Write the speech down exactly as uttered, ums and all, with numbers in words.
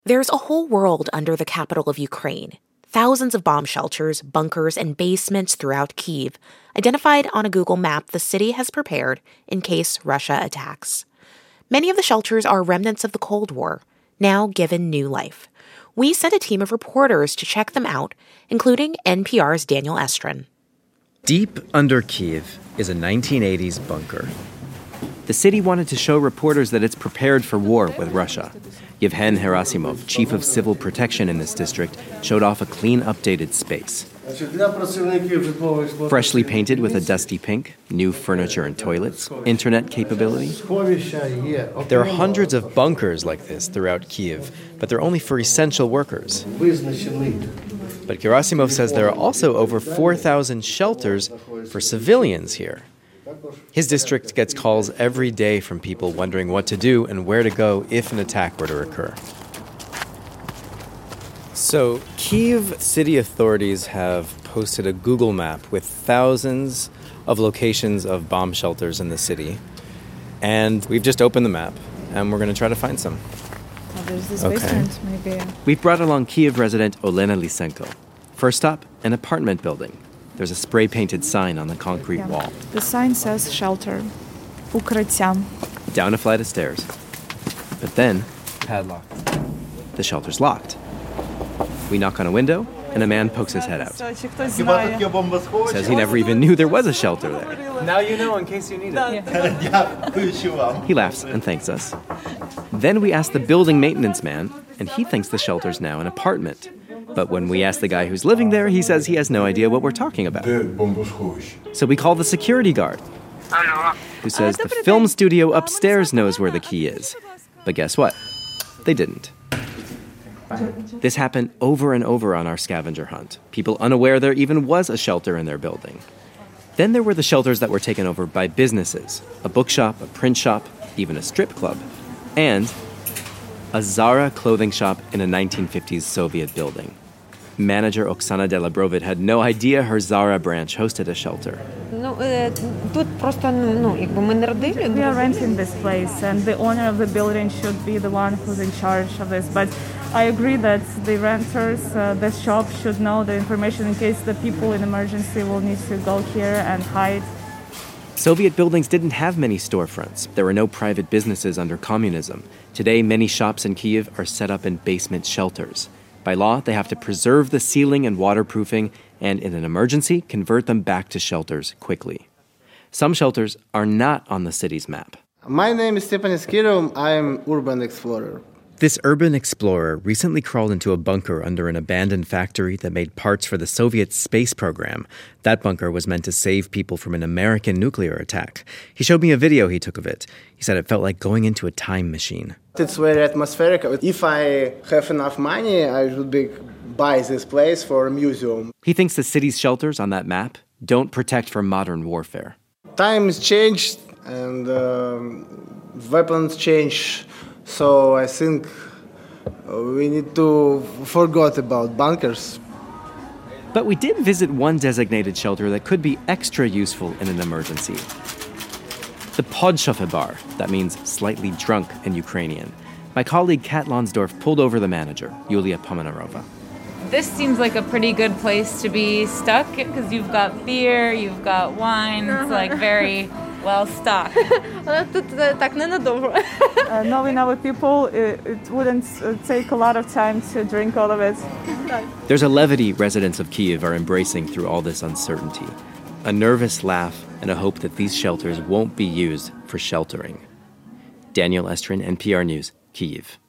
There's a whole world under the capital of Ukraine. Thousands of bomb shelters, bunkers, and basements throughout Kyiv, identified on a Google map the city has prepared in case Russia attacks. Many of the shelters are remnants of the Cold War, now given new life. We sent a team of reporters to check them out, including N P R's Daniel Estrin. Deep under Kyiv is a nineteen eighties bunker. The city wanted to show reporters that it's prepared for war with Russia. Yevhen Herasimov, chief of civil protection in this district, showed off a clean, updated space. Freshly painted with a dusty pink, new furniture and toilets, internet capability. There are hundreds of bunkers like this throughout Kyiv, but they're only for essential workers. But Gerasimov says there are also over four thousand shelters for civilians here. His district gets calls every day from people wondering what to do and where to go if an attack were to occur. So, Kyiv city authorities have posted a Google map with thousands of locations of bomb shelters in the city. And we've just opened the map, and we're going to try to find some. Oh, there's this Okay. basement, maybe. We've brought along Kyiv resident Olena Lysenko. First stop, an apartment building. There's a spray-painted sign on the concrete Yeah. wall. The sign says shelter. Укриття. Down a flight of stairs. But then, padlocked. The shelter's locked. We knock on a window, and a man pokes his head out. Says he never even knew there was a shelter there. Now you know in case you need it. He laughs and thanks us. Then we ask the building maintenance man, and he thinks the shelter's now an apartment. But when we ask the guy who's living there, he says he has no idea what we're talking about. So we call the security guard, who says the film studio upstairs knows where the key is. But guess what? They didn't. This happened over and over on our scavenger hunt. People unaware there even was a shelter in their building. Then there were the shelters that were taken over by businesses, a bookshop, a print shop, even a strip club, and a Zara clothing shop in a nineteen fifties Soviet building. Manager Oksana Delabrovit had no idea her Zara branch hosted a shelter. We are renting this place, and the owner of the building should be the one who's in charge of this. But I agree that the renters, uh, the shop, should know the information in case the people in emergency will need to go here and hide. Soviet buildings didn't have many storefronts. There were no private businesses under communism. Today, many shops in Kyiv are set up in basement shelters. By law, they have to preserve the ceiling and waterproofing, and in an emergency, convert them back to shelters quickly. Some shelters are not on the city's map. My name is Stepanis Kirov. I am urban explorer. This urban explorer recently crawled into a bunker under an abandoned factory that made parts for the Soviet space program. That bunker was meant to save people from an American nuclear attack. He showed me a video he took of it. He said it felt like going into a time machine. It's very atmospheric. If I have enough money, I would be, buy this place for a museum. He thinks the city's shelters on that map don't protect from modern warfare. Times changed and um, weapons change. So I think we need to forget about bunkers. But we did visit one designated shelter that could be extra useful in an emergency. The Podshofe bar, that means slightly drunk in Ukrainian. My colleague Kat Lonsdorf pulled over the manager, Yulia Pomenarova. This seems like a pretty good place to be stuck because you've got beer, you've got wine, it's like very well stocked. Але тут так ненадовго. Uh, knowing our people, it, it wouldn't uh, take a lot of time to drink all of it. There's a levity residents of Kyiv are embracing through all this uncertainty. A nervous laugh and a hope that these shelters won't be used for sheltering. Daniel Estrin, N P R News, Kyiv.